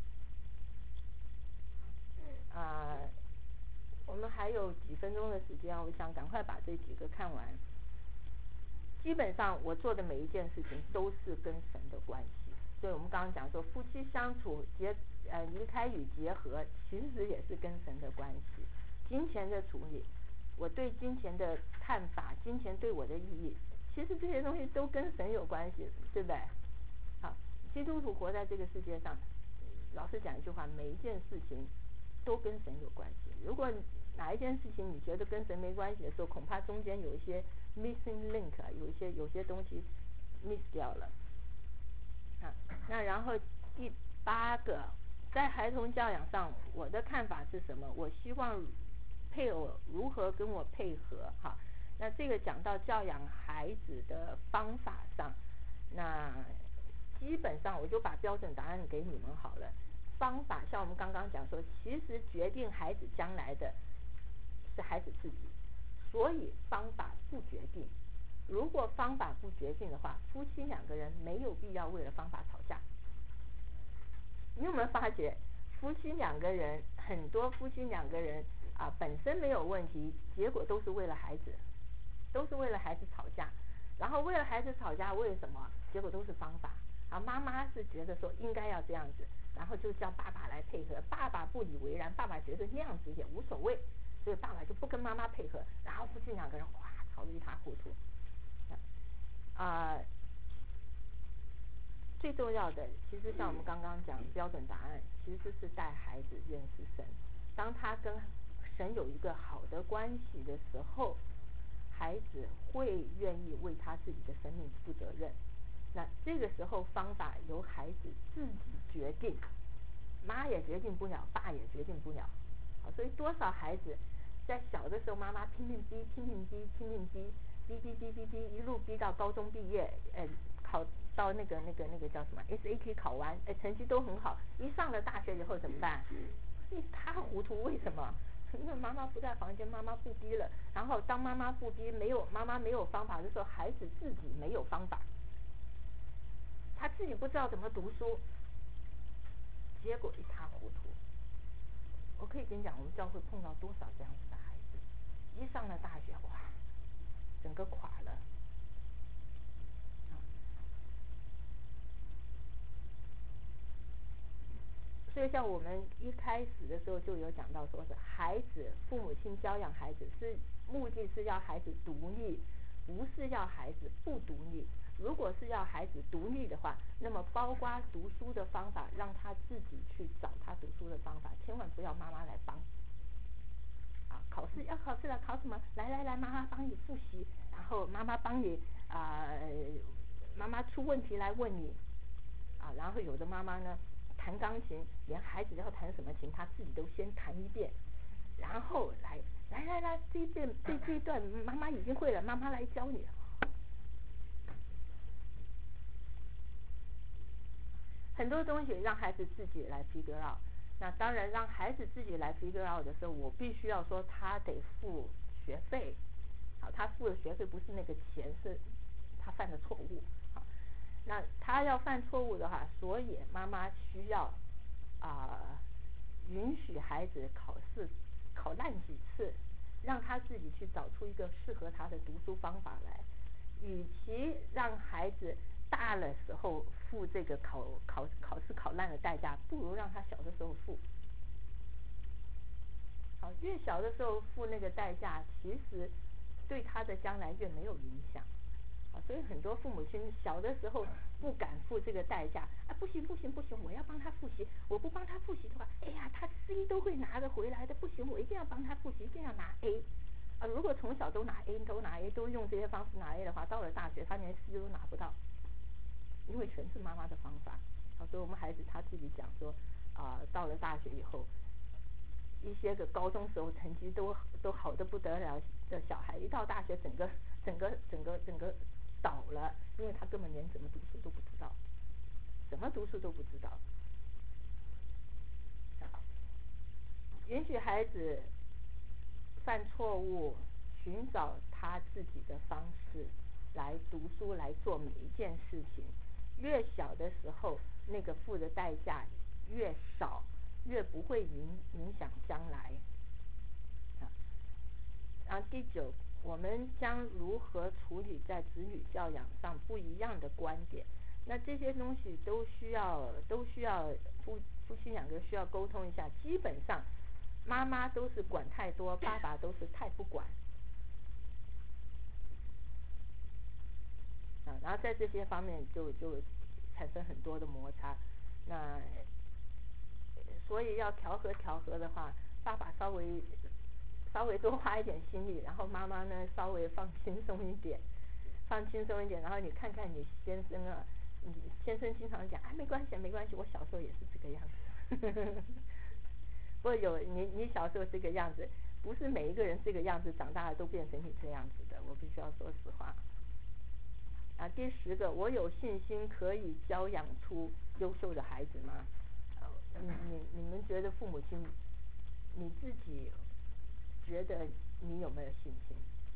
我们还有几分钟的时间，我想赶快把这几个看完。基本上我做的每一件事情都是跟神的关系，所以我们刚刚讲说夫妻相处离开与结合，其实也是跟神的关系。金钱的处理，我对金钱的看法，金钱对我的意义，其实这些东西都跟神有关系，对不对？好，基督徒活在这个世界上，老实讲一句话，每一件事情都跟神有关系。如果哪一件事情你觉得跟神没关系的时候，恐怕中间有一些 missing link， 有些东西 miss 掉了。那然后第8个，在孩童教养上，我的看法是什么？我希望配偶如何跟我配合。哈，那这个讲到教养孩子的方法上，那基本上我就把标准答案给你们好了。方法像我们刚刚讲说，其实决定孩子将来的是孩子自己，所以方法不决定。如果方法不决定的话，夫妻2个人没有必要为了方法吵架。你有没有发觉，夫妻2个人，很多夫妻2个人本身没有问题，结果都是为了孩子，吵架。然后为了孩子吵架，为什么？结果都是方法。妈妈是觉得说应该要这样子，然后就叫爸爸来配合，爸爸不以为然，爸爸觉得那样子也无所谓，所以爸爸就不跟妈妈配合，然后夫妻2个人吵得一塌糊涂。 最重要的，其实像我们刚刚讲标准答案，其实是带孩子认识神。当他跟神有一个好的关系的时候，孩子会愿意为他自己的生命负责任。那这个时候方法由孩子自己决定，妈也决定不了，爸也决定不了。好，所以多少孩子在小的时候，妈妈拼命逼，一路逼到高中毕业，考到那个叫什么 SAT 考完，成绩都很好，一上了大学以后怎么办？一塌糊涂。为什么？因为妈妈不在房间，妈妈不逼了。然后当妈妈不逼，妈妈没有方法的时候，孩子自己没有方法，他自己不知道怎么读书，结果一塌糊涂。我可以跟你讲，我们教会碰到多少这样子的孩子，一上了大学，哇，整个垮了。所以像我们一开始的时候就有讲到，说是孩子父母亲教养孩子是目的是要孩子独立，不是要孩子不独立。如果是要孩子独立的话，那么包括读书的方法，让他自己去找他读书的方法，千万不要妈妈来帮。考试要考试了，考什么？来，妈妈帮你复习，然后妈妈帮你妈妈出问题来问你然后有的妈妈呢弹钢琴，连孩子要弹什么琴，她自己都先弹一遍，然后来，这一段妈妈已经会了，妈妈来教你。很多东西让孩子自己来 figure out。那当然让孩子自己来 figure out 的时候，我必须要说他得付学费。好，他付的学费不是那个钱，是他犯的错误。好，那他要犯错误的话，所以妈妈需要允许孩子考试考烂几次，让他自己去找出一个适合他的读书方法来。与其让孩子大了时候付这个考试考烂的代价，不如让他小的时候付。好，越小的时候付那个代价，其实对他的将来越没有影响。所以很多父母亲小的时候不敢付这个代价，不行，我要帮他复习，我不帮他复习的话，哎呀，他 C 都会拿得回来的，不行，我一定要帮他复习，一定要拿 A。如果从小都拿 A， 都用这些方式拿 A 的话，到了大学他连 C 都拿不到，因为全是妈妈的方法。所以我们孩子他自己讲说，到了大学以后，一些个高中时候成绩都好得不得了的小孩，一到大学整个倒了，因为他根本连怎么读书都不知道，允许孩子犯错误，寻找他自己的方式来读书，来做每一件事情。越小的时候，那个付的代价越少，越不会影响将来。第9，我们将如何处理在子女教养上不一样的观点？那这些东西都需要夫妻两个需要沟通一下。基本上妈妈都是管太多，爸爸都是太不管。然后在这些方面就产生很多的摩擦。那所以要调和的话，爸爸稍微多花一点心力，然后妈妈呢稍微放轻松一点，然后你看看你先生你先生经常讲没关系，我小时候也是这个样子。不过你小时候这个样子，不是每一个人这个样子长大了都变成你这样子的，我必须要说实话。第10个，我有信心可以教养出优秀的孩子吗？你们觉得父母亲，你自己觉得你有没有信心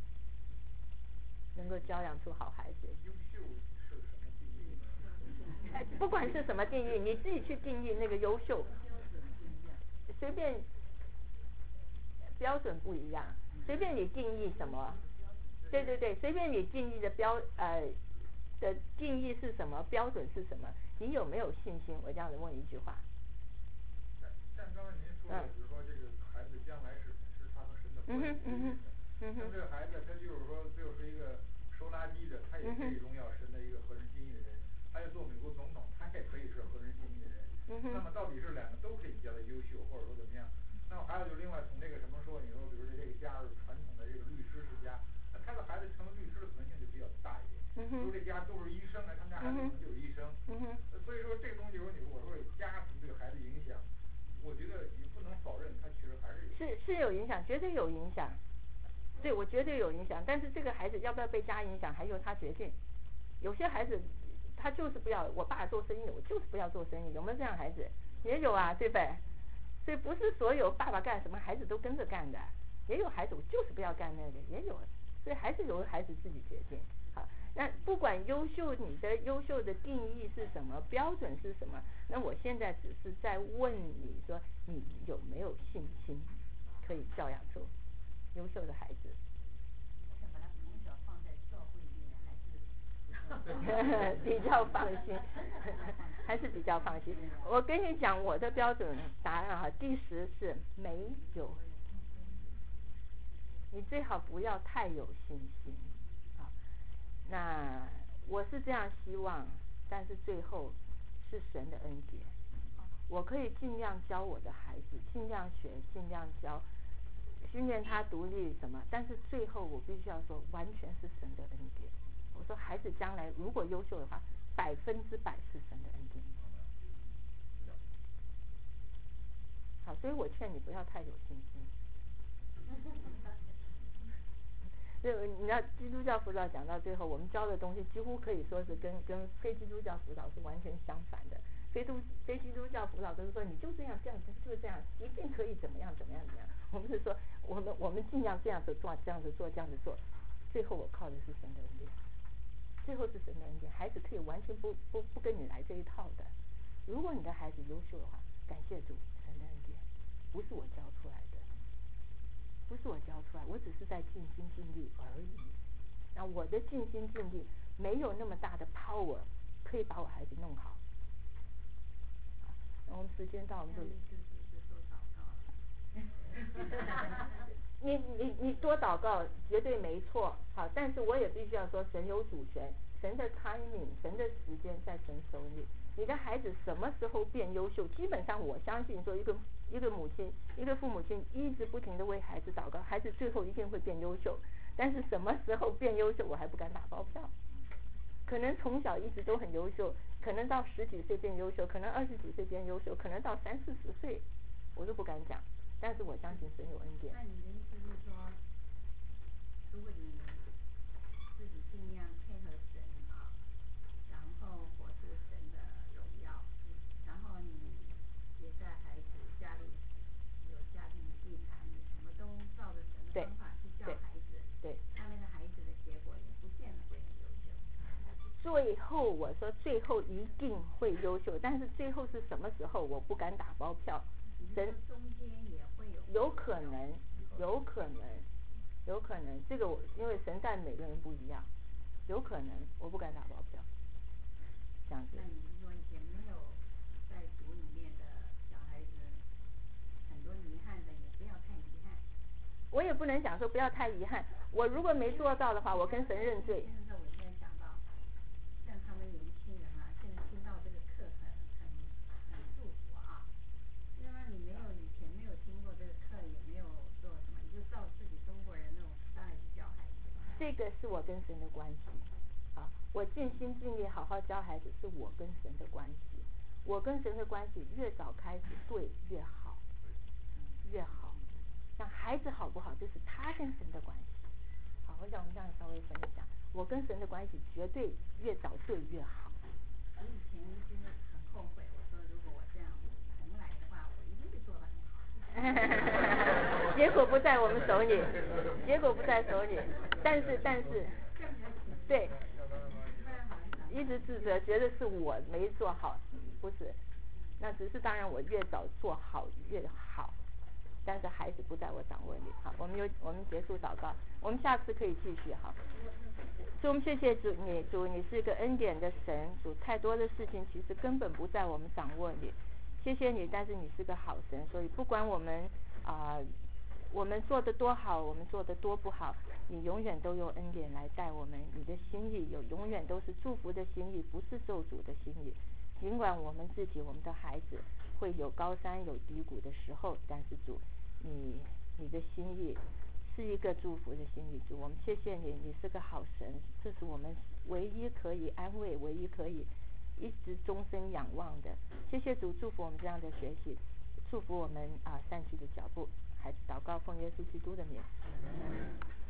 能够教养出好孩子？ 优秀是什么定义呢？ 不管是什么定义，你自己去定义那个优秀。随便，标准不一样，随便你定义什么。对，随便你定义的的定义是什么，标准是什么，你有没有信心？我这样子问一句话。 像刚才您说的，比如说这个孩子将来是他和神的关系。那这个孩子他就是说一个收垃圾的，他也可以荣耀神的一个合神心意的人。 他要做美国总统，他也可以是合人心意的人。那么到底是两个都可以比较的优秀，或者说怎么样？那么还有就是另外从这个什么说，你说比如说这个家是传统的这个律师世家，那他的孩子成为律师的可能性就比较大一点。如果这家都是医生，他们家孩子可能就是医生。所以说这个东西，我说家庭对孩子影响，我觉得你不能否认，它确实还是有。 是有影响，绝对有影响。对，我绝对有影响，但是这个孩子要不要被家影响，还由他决定。有些孩子他就是不要，我爸做生意，我就是不要做生意，有没有这样孩子？也有啊，对不对？所以不是所有爸爸干什么孩子都跟着干的，也有孩子我就是不要干那个，也有，所以还是由孩子自己决定。好，那不管优秀，你的优秀的定义是什么，标准是什么？那我现在只是在问你说，你有没有信心可以教养出优秀的孩子？ 我想把他从小放在教会里面，还是比较放心，还是比较放心。我跟你讲，我的标准答案哈，第10是没有。你最好不要太有信心啊。那我是这样希望，但是最后是神的恩典。我可以尽量教我的孩子，尽量学，尽量教，训练他独立什么，但是最后我必须要说，完全是神的恩典。我说孩子将来如果优秀的话，100%是神的恩典。好，所以我劝你不要太有信心。你知道基督教辅导讲到最后，我们教的东西几乎可以说是跟非基督教辅导是完全相反的。非基督教辅导都是说你就这样就这样，一定可以怎么样。我们是说我们尽量这样子做，这样子做，最后我靠的是神的恩典。最后是神的恩典，孩子可以完全不跟你来这一套的。如果你的孩子优秀的话，感谢主，神的恩典不是我教出来的，我只是在尽心尽力而已。那我的尽心尽力没有那么大的 power 可以把我孩子弄好。那我们时间到，我们就你多祷告绝对没错，好，但是我也必须要说，神有主权，神的 timing， 神的时间在神手里。你的孩子什么时候变优秀，基本上我相信说一个父母亲一直不停的为孩子祷告，孩子最后一定会变优秀。但是什么时候变优秀，我还不敢打包票。可能从小一直都很优秀，可能到10几岁变优秀，可能20几岁变优秀，可能到30、40岁，我都不敢讲。但是我相信神有恩典。 那你的意思是说，如果你自己尽量配合神啊，然后活出神的荣耀，然后你也在孩子家里有家庭的地盘，你什么都照着神的方法去教孩子， 对， 那个孩子的结果也不见得会很优秀。 最后我说最后一定会优秀，但是最后是什么时候我不敢打包票。神中间也会有可能，这个因为神待每个人不一样，有可能我不敢打包票，这样子。 那你是说以前没有在主里面的小孩子，很多遗憾的也不要太遗憾。 我也不能讲说不要太遗憾，我如果没做到的话，我跟神认罪。 我现在想到，像他们年轻人啊，现在听到这个课很祝福啊。因为你以前没有听过这个课，也没有做什么，你就照自己中国人那种当然去教孩子。 这个是我跟神的关系，好，我尽心尽力好好教孩子，是我跟神的关系。我跟神的关系越早开始对越好，像孩子好不好，就是他跟神的关系。好，我想我们这样稍微分享，我跟神的关系绝对越早对越好。 我以前一直很后悔，我说如果我这样重来的话，我一定会做得很好。 结果不在我们手里，但是，对，一直自责，觉得是我没做好，不是，那只是当然我越早做好越好，但是孩子不在我掌握里。好，我们结束祷告，我们下次可以继续。好，所以我们谢谢主，你是个恩典的神，主太多的事情其实根本不在我们掌握里。谢谢你，但是你是个好神，所以不管我们我们做的多好，我们做的多不好，你永远都用恩典来带我们，你的心意永远都是祝福的心意，不是咒诅的心意。尽管我们自己我们的孩子会有高山有低谷的时候，但是主你的心意是一个祝福的心意。主，我们谢谢你，你是个好神，这是我们唯一可以安慰，唯一可以一直终身仰望的。谢谢主，祝福我们这样的学习，祝福我们善去的脚步。孩子祷告，奉耶稣基督的名。